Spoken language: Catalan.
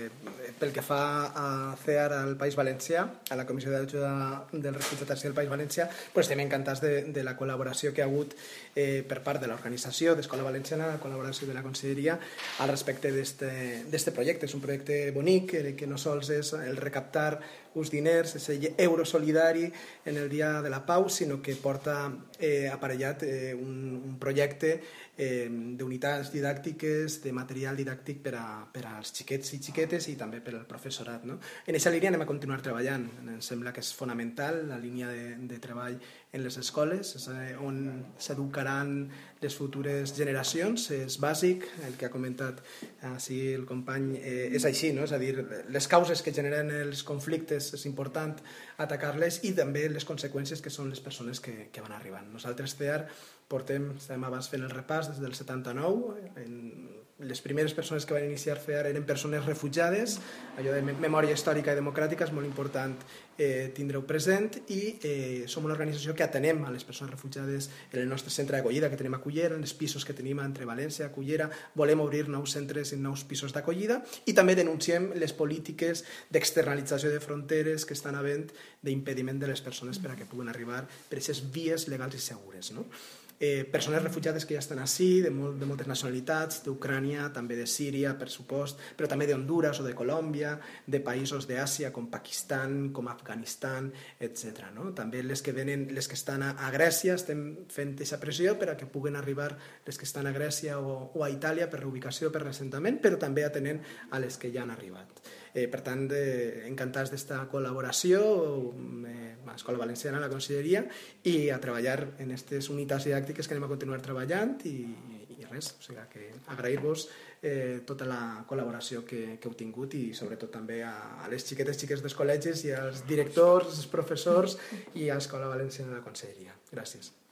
pel que fa a CEAR al País Valencià, a la Comissió d'Ajuda dels Refugiats del País Valencià, estem encantats de la col·laboració que hi ha hagut per part de l'organització d'Escola Valenciana, la col·laboració de la Conselleria al respecte d'este projecte. És un projecte bonic que no sols és el recaptar uns diners, és euro solidari en el Dia de la Pau, sinó que porta aparellat un projecte d'unitats didàctiques, de material didàctic per als xiquets i xiquetes i també per al professorat. En aquesta línia anem a continuar treballant. Em sembla que és fonamental la línia de treball en les escoles, on s'educaran les futures generacions. És bàsic, el que ha comentat el company, és així, és a dir, les causes que generen els conflictes és important atacar-les i també les conseqüències que són les persones que van arribant. Nosaltres, CEAR, estem abans fent el repàs des del 79, les primeres persones que van iniciar CEAR eren persones refugiades, allò de memòria històrica i democràtica és molt important tindre-ho present, i som una organització que atenem a les persones refugiades en el nostre centre d'acollida que tenim a Cullera, en els pisos que tenim entre València i Cullera. Volem obrir nous centres i nous pisos d'acollida i també denunciem les polítiques d'externalització de fronteres que estan havent d'impediment de les persones per a que puguen arribar per aquestes vies legals i segures. Persones refugiades que ja estan ací, de moltes nacionalitats, d'Ucrània, també de Síria, per supost, però també d'Honduras o de Colòmbia, de països d'Àsia com Pakistan, com Afganistan, etc. També les que estan a Grècia, estem fent aquesta pressió per a que puguen arribar les que estan a Grècia o a Itàlia per reubicació, per reassentament, però també atenent a les que ja han arribat. Per tant, encantats d'esta col·laboració a l'Escola Valenciana, a la Conselleria, i a treballar en aquestes unitats didàctiques que anem a continuar treballant i res, o sigui que agrair-vos tota la col·laboració que heu tingut i sobretot també a les xiquetes dels col·legis i als directors, als professors i a l'Escola Valenciana de la Conselleria. Gràcies.